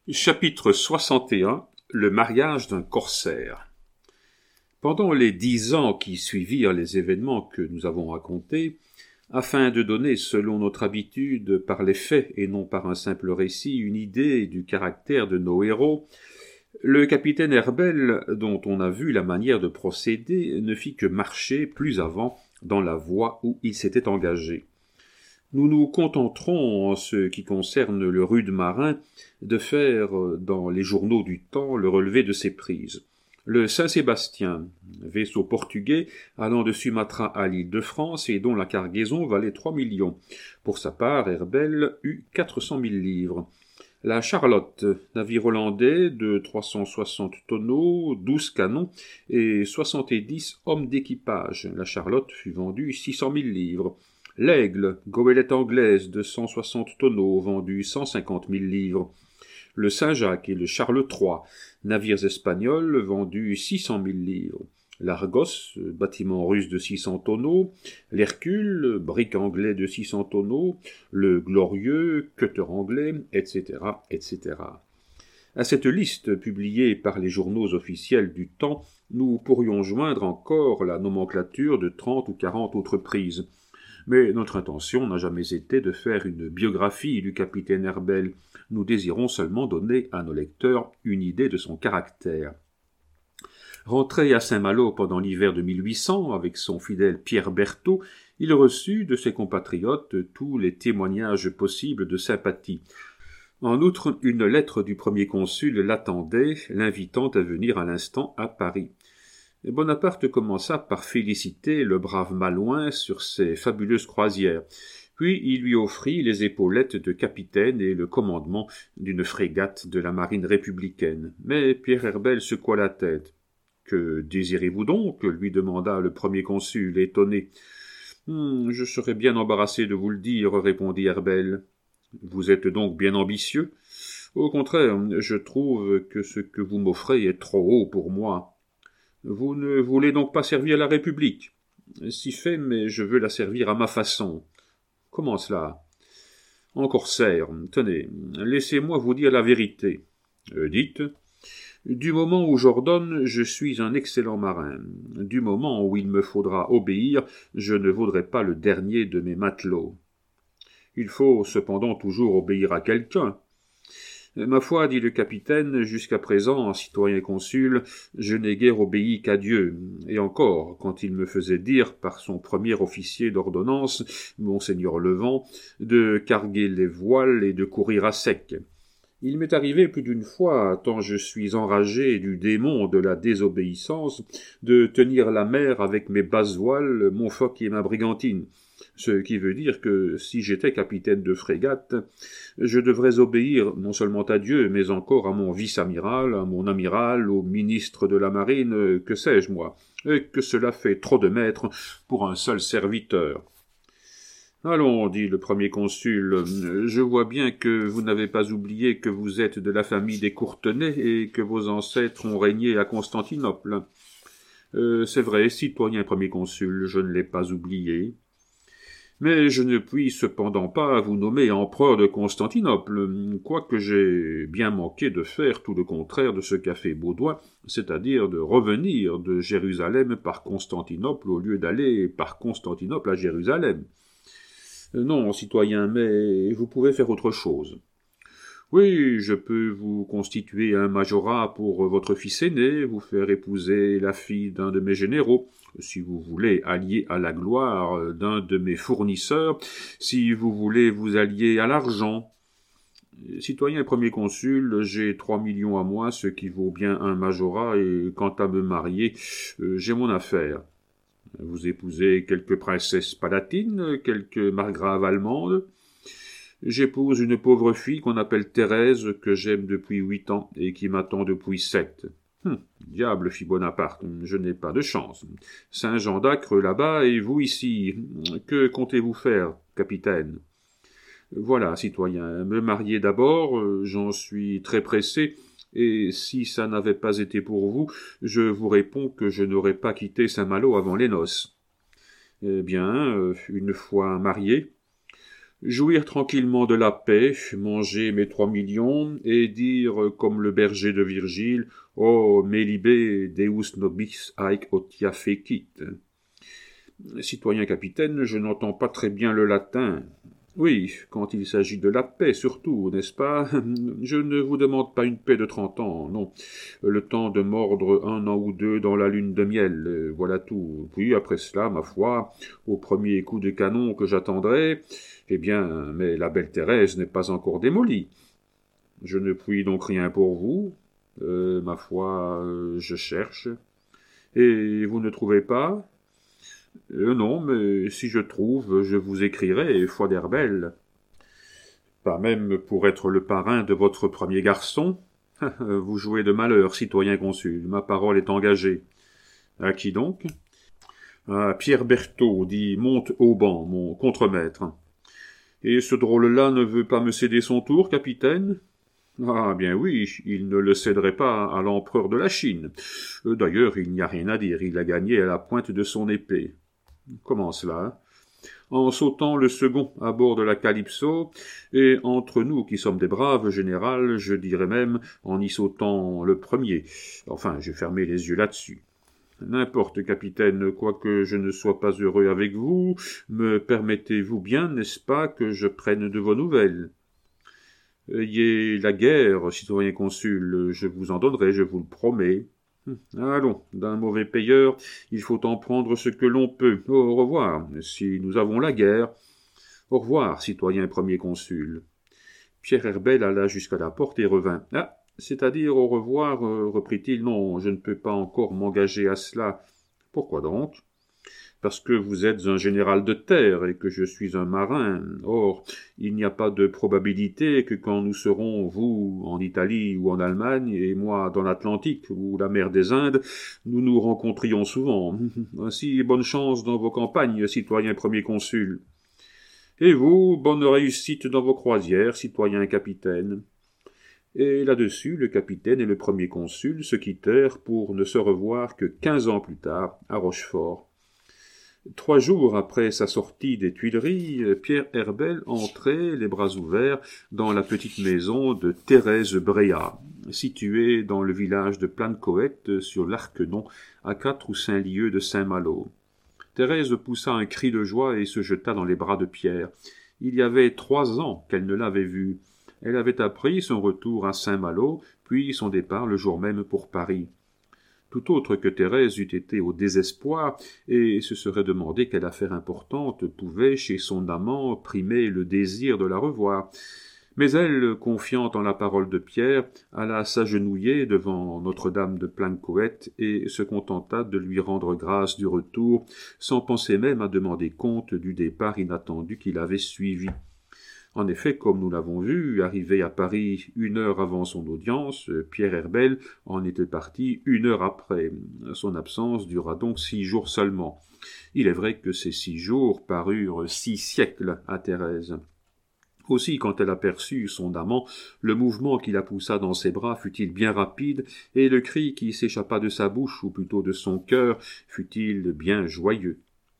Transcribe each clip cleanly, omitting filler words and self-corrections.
Chapitre 61. Le mariage d'un corsaire. Pendant les 10 ans qui suivirent les événements que nous avons racontés, afin de donner, selon notre habitude, par les faits et non par un simple récit, une idée du caractère de nos héros, le capitaine Herbel, dont on a vu la manière de procéder, ne fit que marcher plus avant dans la voie où il s'était engagé. Nous nous contenterons, en ce qui concerne le rude marin, de faire, dans les journaux du temps, le relevé de ses prises. Le Saint-Sébastien, vaisseau portugais allant de Sumatra à l'île de France et dont la cargaison valait 3 millions. Pour sa part, Herbel eut 400 000 livres. La Charlotte, navire hollandais de 360 tonneaux, 12 canons et 70 hommes d'équipage. La Charlotte fut vendue 600 000 livres. L'Aigle, goélette anglaise de 160 tonneaux, vendu 150 000 livres. Le Saint-Jacques et le Charles III, navires espagnols, vendus 600 000 livres. L'Argos, bâtiment russe de 600 tonneaux. L'Hercule, brick anglais de 600 tonneaux. Le Glorieux, cutter anglais, etc., etc. À cette liste publiée par les journaux officiels du temps, nous pourrions joindre encore la nomenclature de 30 ou 40 autres prises. Mais notre intention n'a jamais été de faire une biographie du capitaine Herbel. Nous désirons seulement donner à nos lecteurs une idée de son caractère. Rentré à Saint-Malo pendant l'hiver de 1800, avec son fidèle Pierre Berthaud, il reçut de ses compatriotes tous les témoignages possibles de sympathie. En outre, une lettre du premier consul l'attendait, l'invitant à venir à l'instant à Paris. Bonaparte commença par féliciter le brave Malouin sur ses fabuleuses croisières, puis il lui offrit les épaulettes de capitaine et le commandement d'une frégate de la marine républicaine. Mais Pierre Herbel secoua la tête. « Que désirez-vous donc ?» lui demanda le premier consul, étonné. « Je serais bien embarrassé de vous le dire, » répondit Herbel. « Vous êtes donc bien ambitieux ? Au contraire, je trouve que ce que vous m'offrez est trop haut pour moi. » Vous ne voulez donc pas servir la République ? Si fait, mais je veux la servir à ma façon. Comment cela ? En corsaire. Tenez, laissez-moi vous dire la vérité. Dites. Du moment où j'ordonne, je suis un excellent marin. Du moment où il me faudra obéir, je ne vaudrai pas le dernier de mes matelots. Il faut cependant toujours obéir à quelqu'un. Ma foi, dit le capitaine, jusqu'à présent, citoyen consul, je n'ai guère obéi qu'à Dieu, et encore, quand il me faisait dire, par son premier officier d'ordonnance, monseigneur Levent, de carguer les voiles et de courir à sec. Il m'est arrivé plus d'une fois, tant je suis enragé du démon de la désobéissance, de tenir la mer avec mes basses voiles, mon foc et ma brigantine. Ce qui veut dire que, si j'étais capitaine de frégate, je devrais obéir non seulement à Dieu, mais encore à mon vice-amiral, à mon amiral, au ministre de la marine, que sais-je moi, et que cela fait trop de maîtres pour un seul serviteur. Allons, dit le premier consul, je vois bien que vous n'avez pas oublié que vous êtes de la famille des Courtenay et que vos ancêtres ont régné à Constantinople. C'est vrai, citoyen premier consul, je ne l'ai pas oublié. Mais je ne puis cependant pas vous nommer empereur de Constantinople, quoique j'ai bien manqué de faire tout le contraire de ce qu'a fait Baudouin, c'est-à-dire de revenir de Jérusalem par Constantinople au lieu d'aller par Constantinople à Jérusalem. Non, citoyen, mais vous pouvez faire autre chose. Oui, je peux vous constituer un majorat pour votre fils aîné, vous faire épouser la fille d'un de mes généraux, si vous voulez allier à la gloire d'un de mes fournisseurs, si vous voulez vous allier à l'argent. Citoyen premier consul, j'ai 3 millions à moi, ce qui vaut bien un majorat, et quant à me marier, j'ai mon affaire. Vous épousez quelques princesses palatines, quelques margraves allemandes. J'épouse une pauvre fille qu'on appelle Thérèse, que j'aime depuis 8 ans et qui m'attend depuis 7. Diable, fit Bonaparte, je n'ai pas de chance. Saint-Jean d'Acre là-bas et vous ici. Que comptez-vous faire, capitaine ? Voilà, citoyen, me marier d'abord, j'en suis très pressé, et si ça n'avait pas été pour vous, je vous réponds que je n'aurais pas quitté Saint-Malo avant les noces. Eh bien, une fois marié, Jouir tranquillement de la paix, manger mes 3 millions, et dire, comme le berger de Virgile, « O me libe Deus nobis haec otia fecit ». Citoyen capitaine, je n'entends pas très bien le latin. Oui, quand il s'agit de la paix surtout, n'est-ce pas? Je ne vous demande pas une paix de 30 ans, non. Le temps de mordre 1 an ou 2 dans la lune de miel, voilà tout. Puis après cela, ma foi, au premier coup de canon que j'attendrai, eh bien, mais la belle Thérèse n'est pas encore démolie. Je ne puis donc rien pour vous. Ma foi, je cherche. Et vous ne trouvez pas? Non, mais si je trouve, je vous écrirai, foi d'Herbel. Pas même pour être le parrain de votre premier garçon? Vous jouez de malheur, citoyen consul, ma parole est engagée. À qui donc? À Pierre Berthaud, dit Montauban, mon contremaître. Et ce drôle-là ne veut pas me céder son tour, capitaine? Ah bien oui, il ne le céderait pas à l'empereur de la Chine. D'ailleurs, il n'y a rien à dire, il a gagné à la pointe de son épée. Comment cela? En sautant le second à bord de la Calypso, et entre nous qui sommes des braves, général, je dirais même en y sautant le premier. Enfin, j'ai fermé les yeux là-dessus. N'importe, capitaine, quoique je ne sois pas heureux avec vous, me permettez-vous bien, n'est-ce pas, que je prenne de vos nouvelles? Ayez la guerre, citoyen consul, je vous en donnerai, je vous le promets. Allons, d'un mauvais payeur, il faut en prendre ce que l'on peut. Au revoir, si nous avons la guerre. Au revoir, citoyen premier consul. Pierre Herbel alla jusqu'à la porte et revint. Ah, c'est-à-dire au revoir, reprit-il. Non, je ne peux pas encore m'engager à cela. Pourquoi donc? Parce que vous êtes un général de terre et que je suis un marin. Or, il n'y a pas de probabilité que quand nous serons, vous, en Italie ou en Allemagne, et moi dans l'Atlantique ou la mer des Indes, nous nous rencontrions souvent. Ainsi, bonne chance dans vos campagnes, citoyen premier consul. Et vous, bonne réussite dans vos croisières, citoyen capitaine. Et là-dessus, le capitaine et le premier consul se quittèrent pour ne se revoir que 15 ans plus tard, à Rochefort. 3 jours après sa sortie des Tuileries, Pierre Herbel entrait, les bras ouverts, dans la petite maison de Thérèse Bréhat, située dans le village de Plancoët, sur l'Arquedon, à 4 ou 5 lieues de Saint-Malo. Thérèse poussa un cri de joie et se jeta dans les bras de Pierre. Il y avait 3 ans qu'elle ne l'avait vu. Elle avait appris son retour à Saint-Malo, puis son départ le jour même pour Paris. Tout autre que Thérèse eût été au désespoir, et se serait demandé quelle affaire importante pouvait, chez son amant, primer le désir de la revoir. Mais elle, confiante en la parole de Pierre, alla s'agenouiller devant Notre-Dame de Plancoët et se contenta de lui rendre grâce du retour, sans penser même à demander compte du départ inattendu qui l'avait suivi. En effet, comme nous l'avons vu, arrivé à Paris 1 heure avant son audience, Pierre Herbel en était parti 1 heure après. Son absence dura donc 6 jours seulement. Il est vrai que ces 6 jours parurent 6 siècles à Thérèse. Aussi, quand elle aperçut son amant, le mouvement qui la poussa dans ses bras fut-il bien rapide, et le cri qui s'échappa de sa bouche, ou plutôt de son cœur, fut-il bien joyeux.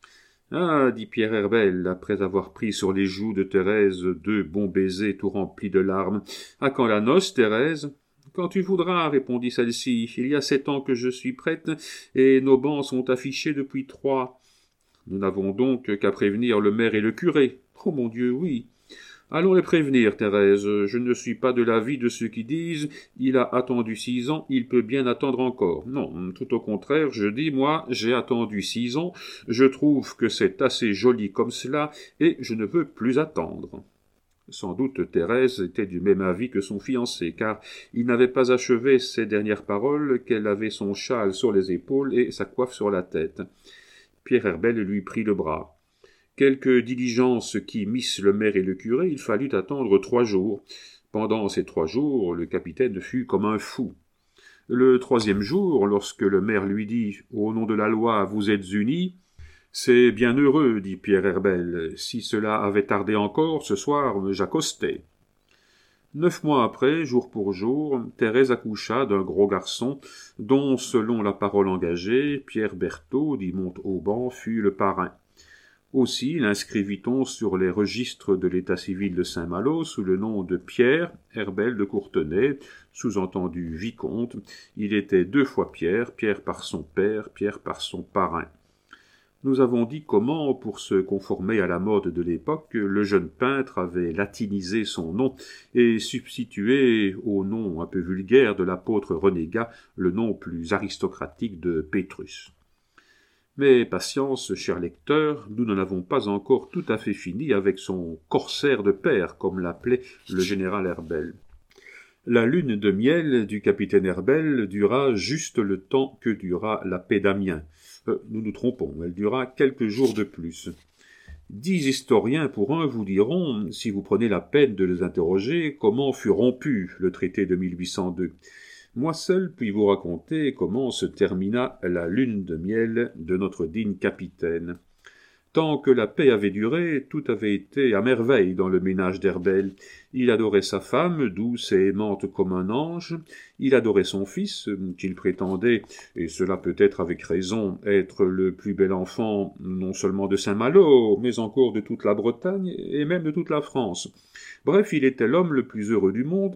« Ah, dit Pierre Herbel, après avoir pris sur les joues de Thérèse 2 bons baisers tout remplis de larmes. « À quand la noce, Thérèse ?»« Quand tu voudras, répondit celle-ci. Il y a 7 ans que je suis prête, et nos bancs sont affichés depuis 3. Nous n'avons donc qu'à prévenir le maire et le curé. Oh mon Dieu, oui. Allons les prévenir, Thérèse. Je ne suis pas de l'avis de ceux qui disent « il a attendu 6 ans, il peut bien attendre encore ». Non, tout au contraire, je dis, moi, j'ai attendu 6 ans, je trouve que c'est assez joli comme cela, et je ne veux plus attendre. Sans doute Thérèse était du même avis que son fiancé, car il n'avait pas achevé ses dernières paroles qu'elle avait son châle sur les épaules et sa coiffe sur la tête. Pierre Herbel lui prit le bras. Quelques diligences qui missent le maire et le curé, il fallut attendre 3 jours. Pendant ces 3 jours, le capitaine fut comme un fou. Le 3e jour, lorsque le maire lui dit « Au nom de la loi, vous êtes unis », « C'est bien heureux, dit Pierre Herbel. Si cela avait tardé encore, ce soir, j'accostais. » 9 mois après, jour pour jour, Thérèse accoucha d'un gros garçon, dont, selon la parole engagée, Pierre Berthaud, dit Montauban, fut le parrain. Aussi l'inscrivit-on sur les registres de l'état civil de Saint-Malo sous le nom de Pierre Herbel de Courtenay, sous-entendu vicomte. Il était 2 fois Pierre, Pierre par son père, Pierre par son parrain. Nous avons dit comment, pour se conformer à la mode de l'époque, le jeune peintre avait latinisé son nom et substitué au nom un peu vulgaire de l'apôtre renégat le nom plus aristocratique de Pétrus. Mais patience, cher lecteur, nous n'en avons pas encore tout à fait fini avec son corsaire de père, comme l'appelait le général Herbel. La lune de miel du capitaine Herbel dura juste le temps que dura la paix d'Amiens. Nous nous trompons, elle dura quelques jours de plus. 10 historiens pour un vous diront, si vous prenez la peine de les interroger, comment fut rompu le traité de 1802. Moi seul puis vous raconter comment se termina la lune de miel de notre digne capitaine. Tant que la paix avait duré, tout avait été à merveille dans le ménage d'Herbel. Il adorait sa femme, douce et aimante comme un ange. Il adorait son fils, qu'il prétendait, et cela peut-être avec raison, être le plus bel enfant non seulement de Saint-Malo, mais encore de toute la Bretagne et même de toute la France. Bref, il était l'homme le plus heureux du monde,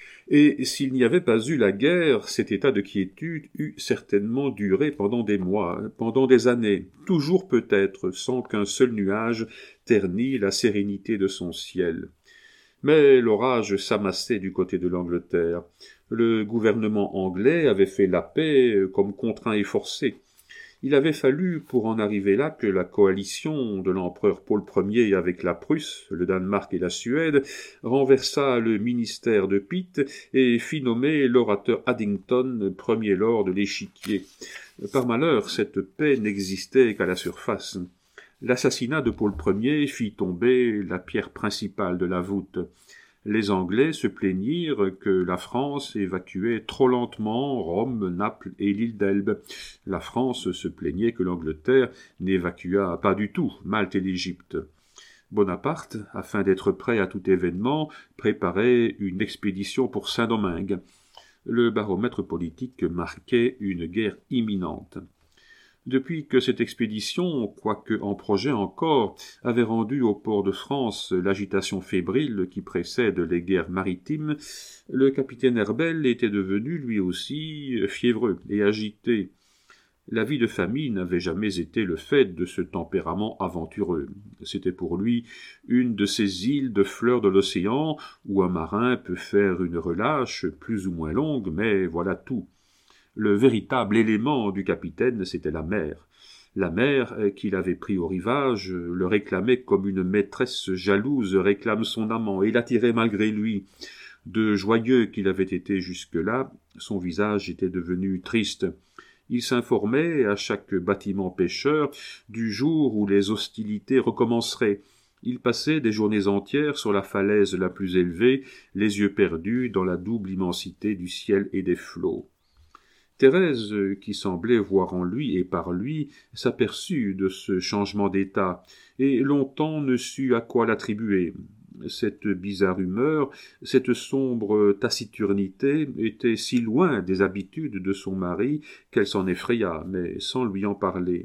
et s'il n'y avait pas eu la guerre, cet état de quiétude eût certainement duré pendant des mois, pendant des années, toujours peut-être, sans qu'un seul nuage ternît la sérénité de son ciel. Mais l'orage s'amassait du côté de l'Angleterre. Le gouvernement anglais avait fait la paix comme contraint et forcé. Il avait fallu pour en arriver là que la coalition de l'empereur Paul Ier avec la Prusse, le Danemark et la Suède renversât le ministère de Pitt et fit nommer l'orateur Addington premier lord de l'Échiquier. Par malheur, cette paix n'existait qu'à la surface. L'assassinat de Paul Ier fit tomber la pierre principale de la voûte. Les Anglais se plaignirent que la France évacuait trop lentement Rome, Naples et l'île d'Elbe. La France se plaignait que l'Angleterre n'évacua pas du tout Malte et l'Égypte. Bonaparte, afin d'être prêt à tout événement, préparait une expédition pour Saint-Domingue. Le baromètre politique marquait une guerre imminente. Depuis que cette expédition, quoique en projet encore, avait rendu au port de France l'agitation fébrile qui précède les guerres maritimes, le capitaine Herbel était devenu lui aussi fiévreux et agité. La vie de famille n'avait jamais été le fait de ce tempérament aventureux. C'était pour lui une de ces îles de fleurs de l'océan où un marin peut faire une relâche plus ou moins longue, mais voilà tout. Le véritable élément du capitaine, c'était la mer. La mer, qu'il avait pris au rivage, le réclamait comme une maîtresse jalouse réclame son amant, et l'attirait malgré lui. De joyeux qu'il avait été jusque-là, son visage était devenu triste. Il s'informait, à chaque bâtiment pêcheur, du jour où les hostilités recommenceraient. Il passait des journées entières sur la falaise la plus élevée, les yeux perdus dans la double immensité du ciel et des flots. Thérèse, qui semblait voir en lui et par lui, s'aperçut de ce changement d'état, et longtemps ne sut à quoi l'attribuer. Cette bizarre humeur, cette sombre taciturnité était si loin des habitudes de son mari qu'elle s'en effraya, mais sans lui en parler.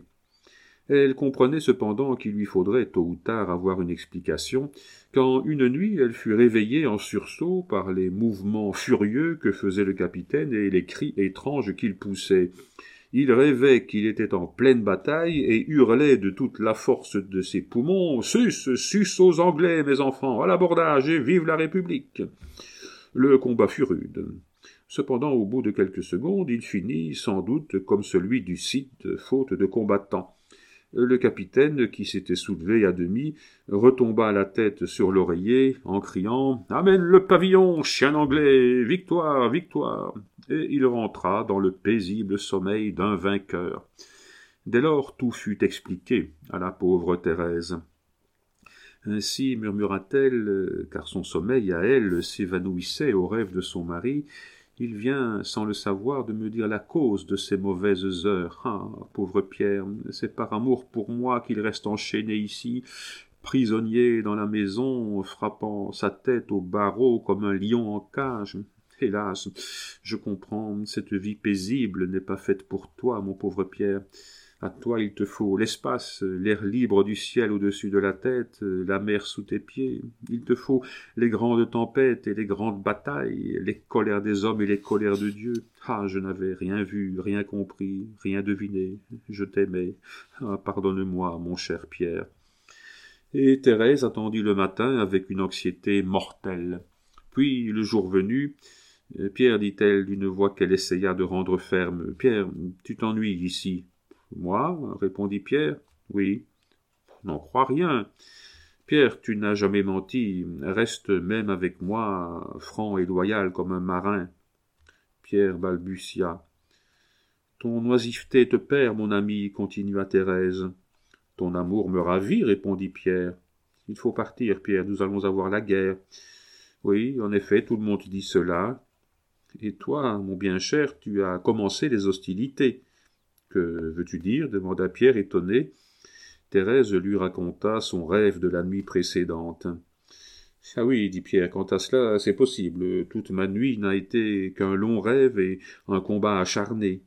Elle comprenait cependant qu'il lui faudrait tôt ou tard avoir une explication, quand une nuit elle fut réveillée en sursaut par les mouvements furieux que faisait le capitaine et les cris étranges qu'il poussait. Il rêvait qu'il était en pleine bataille et hurlait de toute la force de ses poumons « Sus aux Anglais, mes enfants, à l'abordage et vive la République !» Le combat fut rude. Cependant, au bout de quelques secondes, il finit sans doute comme celui du Cid, faute de combattants. Le capitaine, qui s'était soulevé à demi, retomba la tête sur l'oreiller en criant « Amène le pavillon, chien anglais, victoire, victoire !» et il rentra dans le paisible sommeil d'un vainqueur. Dès lors, tout fut expliqué à la pauvre Thérèse. Ainsi, murmura-t-elle, car son sommeil à elle s'évanouissait au rêve de son mari, il vient, sans le savoir, de me dire la cause de ces mauvaises heures. Ah, pauvre Pierre, c'est par amour pour moi qu'il reste enchaîné ici, prisonnier dans la maison, frappant sa tête au barreau comme un lion en cage. Hélas, je comprends, cette vie paisible n'est pas faite pour toi, mon pauvre Pierre. À toi, il te faut l'espace, l'air libre du ciel au-dessus de la tête, la mer sous tes pieds. Il te faut les grandes tempêtes et les grandes batailles, les colères des hommes et les colères de Dieu. Ah, je n'avais rien vu, rien compris, rien deviné. Je t'aimais. Ah, pardonne-moi, mon cher Pierre. Et Thérèse attendit le matin avec une anxiété mortelle. Puis, le jour venu, Pierre, dit-elle d'une voix qu'elle essaya de rendre ferme, « Pierre, tu t'ennuies ici ?» ?»« Moi ?» répondit Pierre. « Oui. »« N'en crois rien. Pierre, tu n'as jamais menti. Reste même avec moi, franc et loyal comme un marin. » Pierre balbutia. « Ton oisiveté te perd, mon ami, continua Thérèse. »« Ton amour me ravit, répondit Pierre. »« Il faut partir, Pierre, nous allons avoir la guerre. »« Oui, en effet, tout le monde dit cela. »« Et toi, mon bien cher, tu as commencé les hostilités. »« Que veux-tu dire » demanda Pierre étonné. Thérèse lui raconta son rêve de la nuit précédente. « Ah oui, dit Pierre, quant à cela, c'est possible. Toute ma nuit n'a été qu'un long rêve et un combat acharné.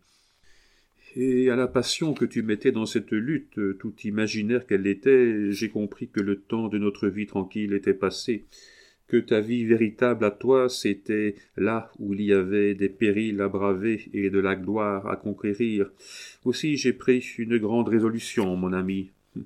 Et à la passion que tu mettais dans cette lutte, tout imaginaire qu'elle était, j'ai compris que le temps de notre vie tranquille était passé, que ta vie véritable à toi, c'était là où il y avait des périls à braver et de la gloire à conquérir. Aussi j'ai pris une grande résolution, mon ami. »« Laquelle ? » ?»«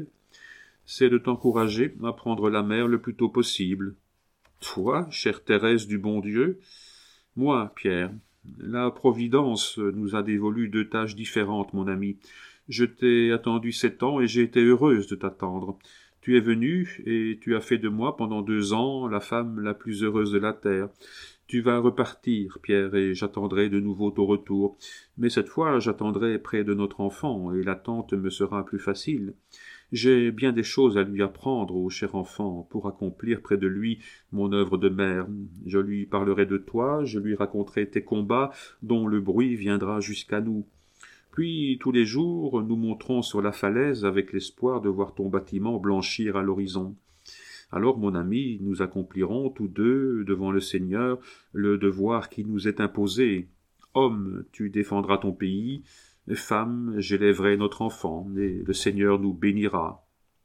C'est de t'encourager à prendre la mer le plus tôt possible. »« Toi, chère Thérèse du bon Dieu ? » ?»« Moi, Pierre. La Providence nous a dévolu deux tâches différentes, mon ami. Je t'ai attendu 7 ans et j'ai été heureuse de t'attendre. Tu es venu et tu as fait de moi pendant 2 ans la femme la plus heureuse de la terre. Tu vas repartir, Pierre, et j'attendrai de nouveau ton retour. Mais cette fois, j'attendrai près de notre enfant, et l'attente me sera plus facile. J'ai bien des choses à lui apprendre, au cher enfant, pour accomplir près de lui mon œuvre de mère. Je lui parlerai de toi, je lui raconterai tes combats, dont le bruit viendra jusqu'à nous. Puis, tous les jours, nous monterons sur la falaise avec l'espoir de voir ton bâtiment blanchir à l'horizon. Alors, mon ami, nous accomplirons tous deux, devant le Seigneur, le devoir qui nous est imposé. Homme, tu défendras ton pays, femme, j'élèverai notre enfant, et le Seigneur nous bénira.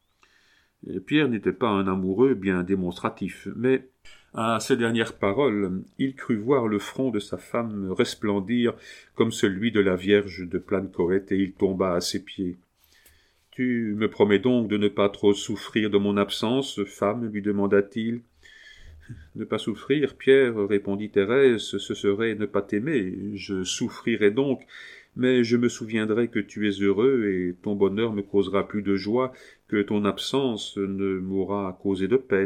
Pierre n'était pas un amoureux bien démonstratif, mais à ces dernières paroles, il crut voir le front de sa femme resplendir comme celui de la Vierge de Plancoët, et il tomba à ses pieds. « Tu me promets donc de ne pas trop souffrir de mon absence, femme ?» lui demanda-t-il. « Ne pas souffrir, Pierre, répondit Thérèse, ce serait ne pas t'aimer. Je souffrirai donc, mais je me souviendrai que tu es heureux, et ton bonheur me causera plus de joie que ton absence ne m'aura causé de peine. »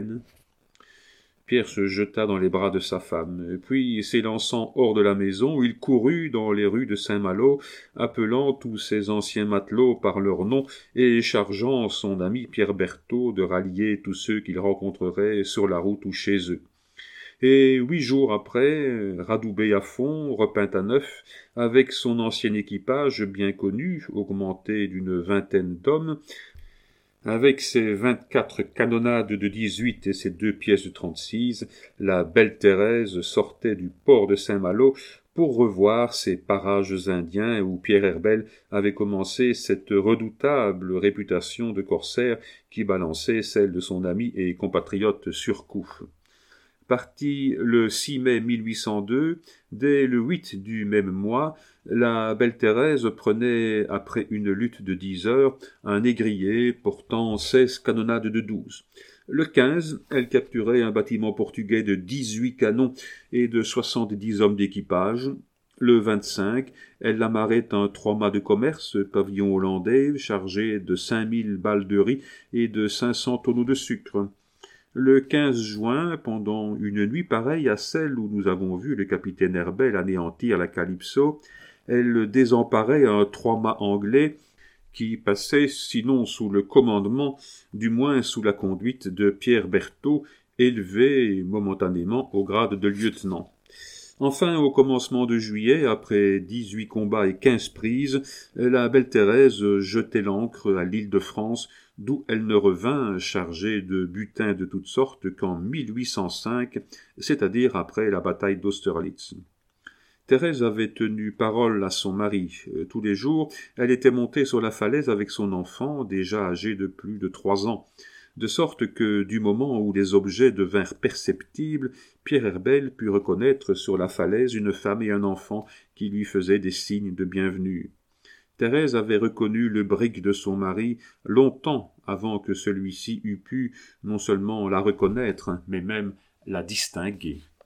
Pierre se jeta dans les bras de sa femme, puis, s'élançant hors de la maison, il courut dans les rues de Saint-Malo, appelant tous ses anciens matelots par leur nom et chargeant son ami Pierre Berthaud de rallier tous ceux qu'il rencontrerait sur la route ou chez eux. Et 8 jours après, radoubé à fond, repeint à neuf, avec son ancien équipage bien connu, augmenté d'une 20aine d'hommes, avec ses 24 canonnades de 18 et ses 2 pièces de 36, la belle Thérèse sortait du port de Saint-Malo pour revoir ces parages indiens où Pierre Herbel avait commencé cette redoutable réputation de corsaire qui balançait celle de son ami et compatriote Surcouf. Parti le 6 mai 1802, dès le 8 du même mois, la belle Thérèse prenait, après une lutte de 10 heures, un négrier portant 16 canonnades de 12. Le 15, elle capturait un bâtiment portugais de 18 canons et de 70 hommes d'équipage. Le 25, elle amarrait un 3-mâts de commerce, pavillon hollandais, chargé de 5000 balles de riz et de 500 tonneaux de sucre. Le 15 juin, pendant une nuit pareille à celle où nous avons vu le capitaine Herbel anéantir la Calypso, elle désemparait un 3-mâts anglais qui passait, sinon sous le commandement, du moins sous la conduite de Pierre Berthaud, élevé momentanément au grade de lieutenant. Enfin, au commencement de juillet, après 18 combats et 15 prises, la belle Thérèse jetait l'ancre à l'île de France, d'où elle ne revint chargée de butin de toutes sortes qu'en 1805, c'est-à-dire après la bataille d'Austerlitz. Thérèse avait tenu parole à son mari. Tous les jours, elle était montée sur la falaise avec son enfant, déjà âgé de plus de 3 ans, de sorte que, du moment où les objets devinrent perceptibles, Pierre Herbel put reconnaître sur la falaise une femme et un enfant qui lui faisaient des signes de bienvenue. Thérèse avait reconnu le brick de son mari longtemps avant que celui-ci eût pu non seulement la reconnaître, mais même la distinguer.